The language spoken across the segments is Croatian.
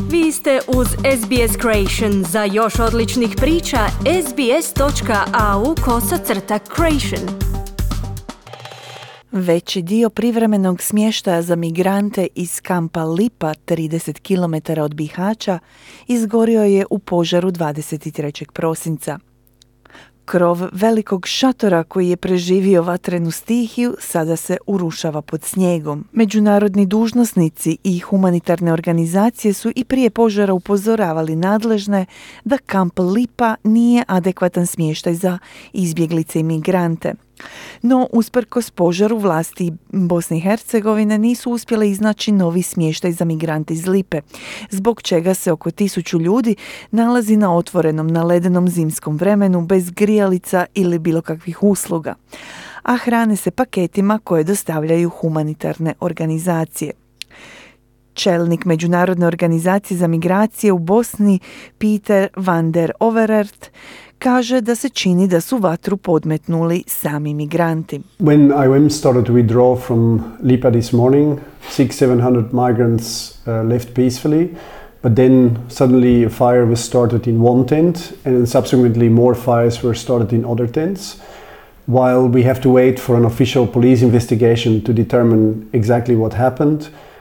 Vi ste uz SBS Creation. Za još odličnih priča, sbs.au/creation. Veći dio privremenog smještaja za migrante iz kampa Lipa, 30 km od Bihaća, izgorio je u požaru 23. prosinca. Krov velikog šatora koji je preživio vatrenu stihiju sada se urušava pod snijegom. Međunarodni dužnosnici i humanitarne organizacije su i prije požara upozoravali nadležne da kamp Lipa nije adekvatan smještaj za izbjeglice i migrante. No, usprkos požaru, vlasti Bosne i Hercegovine nisu uspjele iznaći novi smještaj za migrante iz Lipe, zbog čega se oko 1000 ljudi nalazi na otvorenom, na ledenom zimskom vremenu bez grijalica ili bilo kakvih usluga, a hrane se paketima koje dostavljaju humanitarne organizacije. Čelnik Međunarodne organizacije za migracije u Bosni, Peter van der Overert, kaže da se čini da su vatru podmetnuli sami migranti. When IOM started to withdraw from Lipa this morning, 600-700 migrants left peacefully, but then suddenly a fire was started in one tent and then subsequently more fires were started in other tents. While we have to wait for an official police investigation to determine exactly what happened,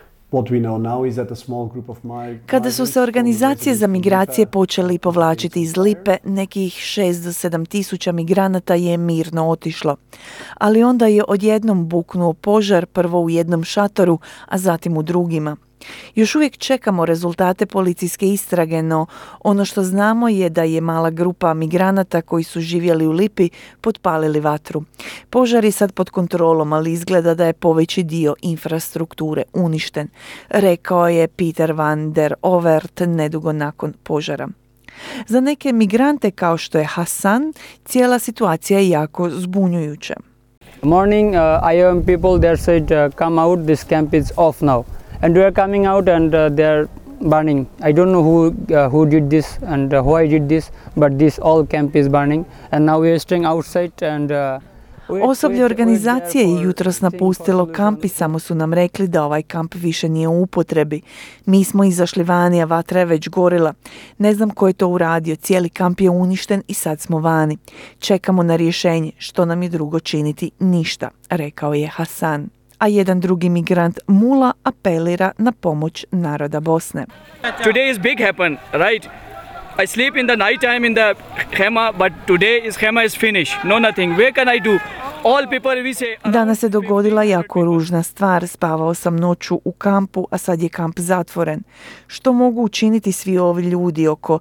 kada su se organizacije za migracije počeli povlačiti iz Lipe, nekih 6 do 7 tisuća migranata je mirno otišlo. Ali onda je odjednom buknuo požar, prvo u jednom šatoru, a zatim u drugima. Još uvijek čekamo rezultate policijske istrage, no ono što znamo je da je mala grupa migranata koji su živjeli u Lipi potpalili vatru. Požar je sad pod kontrolom, ali izgleda da je poveći dio infrastrukture uništen, rekao je Peter van der Overt nedugo nakon požara. Za neke migrante kao što je Hasan, cijela situacija je jako zbunjujuća. Morning, IOM people there said come out, this camp is off now. And we are coming out and they are burning. I don't know who did this and why did this, but this all camp is burning. And now we are staying outside and osoblje organizacije je jutros napustilo kamp i samo su nam rekli da ovaj kamp više nije u upotrebi. Mi smo izašli vani, a vatra je već gorila. Ne znam ko je to uradio, cijeli kamp je uništen i sad smo vani. Čekamo na rješenje, što nam je drugo činiti? Ništa, rekao je Hasan. A jedan drugi migrant Mula apelira na pomoć naroda Bosne. Today is big happen, right? I sleep in the night time in the Hema, but today is Hema is finished. No nothing. Where can I do? All people we say. Danas se dogodila jako ružna stvar. Spavao sam noću u kampu, a sad je kamp zatvoren. Što mogu učiniti svi ovi ljudi? Oko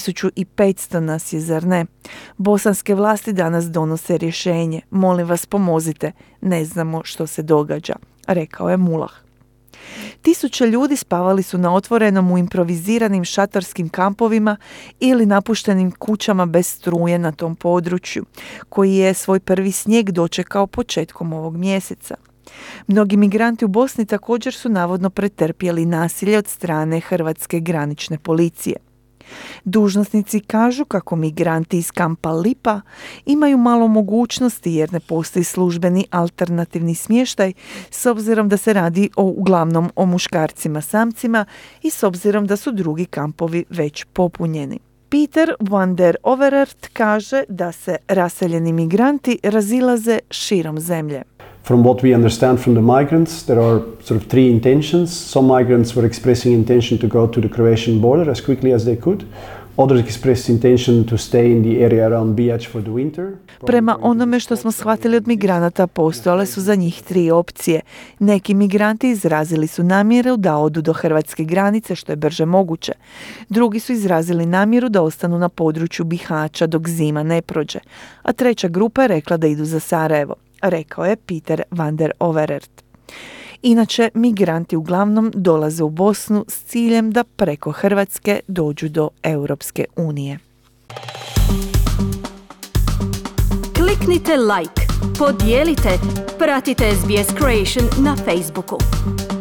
1500 nas je, zar ne? Bosanske vlasti danas donose rješenje. Molim vas, pomozite. Ne znamo što se događa, rekao je Mulah. 1000 ljudi spavali su na otvorenom u improviziranim šatorskim kampovima ili napuštenim kućama bez struje na tom području, koji je svoj prvi snijeg dočekao početkom ovog mjeseca. Mnogi migranti u Bosni također su navodno pretrpjeli nasilje od strane hrvatske granične policije. Dužnosnici kažu kako migranti iz kampa Lipa imaju malo mogućnosti jer ne postoji službeni alternativni smještaj, s obzirom da se radi uglavnom o muškarcima samcima i s obzirom da su drugi kampovi već popunjeni. Peter van der Overert kaže da se raseljeni migranti razilaze širom zemlje. From what we understand from the migrants, there are sort of three intentions. Some migrants were expressing intention to go to the Croatian border as quickly as they could. Others expressed intention to stay in the area around Bihać for the winter. Prema onome što smo shvatili od migranata, postojale su za njih 3 opcije. Neki migranti izrazili su namjeru da odu do hrvatske granice što je brže moguće. Drugi su izrazili namjeru da ostanu na području Bihaća dok zima ne prođe. A treća grupa je rekla da idu za Sarajevo, rekao je Peter van der Overert. Inače, migranti uglavnom dolaze u Bosnu s ciljem da preko Hrvatske dođu do Europske unije. Kliknite like, podijelite, pratite SBS Creation na Facebooku.